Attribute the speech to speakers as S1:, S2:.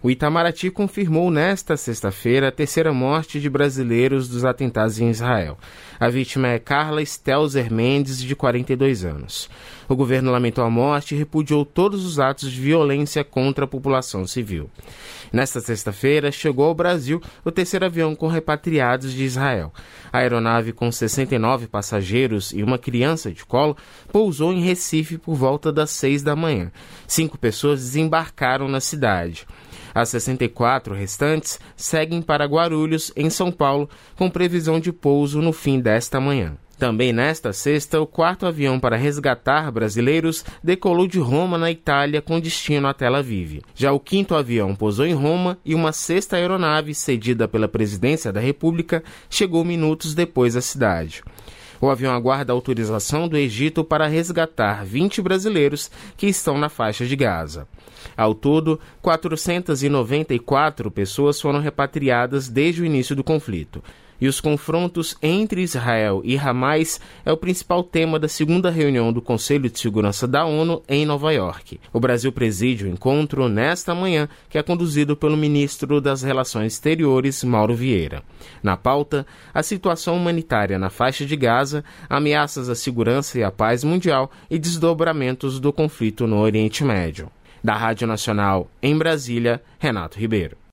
S1: O Itamaraty confirmou nesta sexta-feira a terceira morte de brasileiros dos atentados em Israel. A vítima é Carla Stelzer Mendes, de 42 anos. O governo lamentou a morte e repudiou todos os atos de violência contra a população civil. Nesta sexta-feira, chegou ao Brasil o terceiro avião com repatriados de Israel. A aeronave, com 69 passageiros e uma criança de colo, pousou em Recife por volta das 6 da manhã. 5 pessoas desembarcaram na cidade. As 64 restantes seguem para Guarulhos, em São Paulo, com previsão de pouso no fim desta manhã. Também nesta sexta, o quarto avião para resgatar brasileiros decolou de Roma, na Itália, com destino a Tel Aviv. Já o quinto avião pousou em Roma e uma sexta aeronave, cedida pela Presidência da República, chegou minutos depois à cidade. O avião aguarda a autorização do Egito para resgatar 20 brasileiros que estão na faixa de Gaza. Ao todo, 494 pessoas foram repatriadas desde o início do conflito. E os confrontos entre Israel e Hamas é o principal tema da segunda reunião do Conselho de Segurança da ONU em Nova York. O Brasil preside o encontro nesta manhã, que é conduzido pelo ministro das Relações Exteriores, Mauro Vieira. Na pauta, a situação humanitária na faixa de Gaza, ameaças à segurança e à paz mundial e desdobramentos do conflito no Oriente Médio. Da Rádio Nacional, em Brasília, Renato Ribeiro.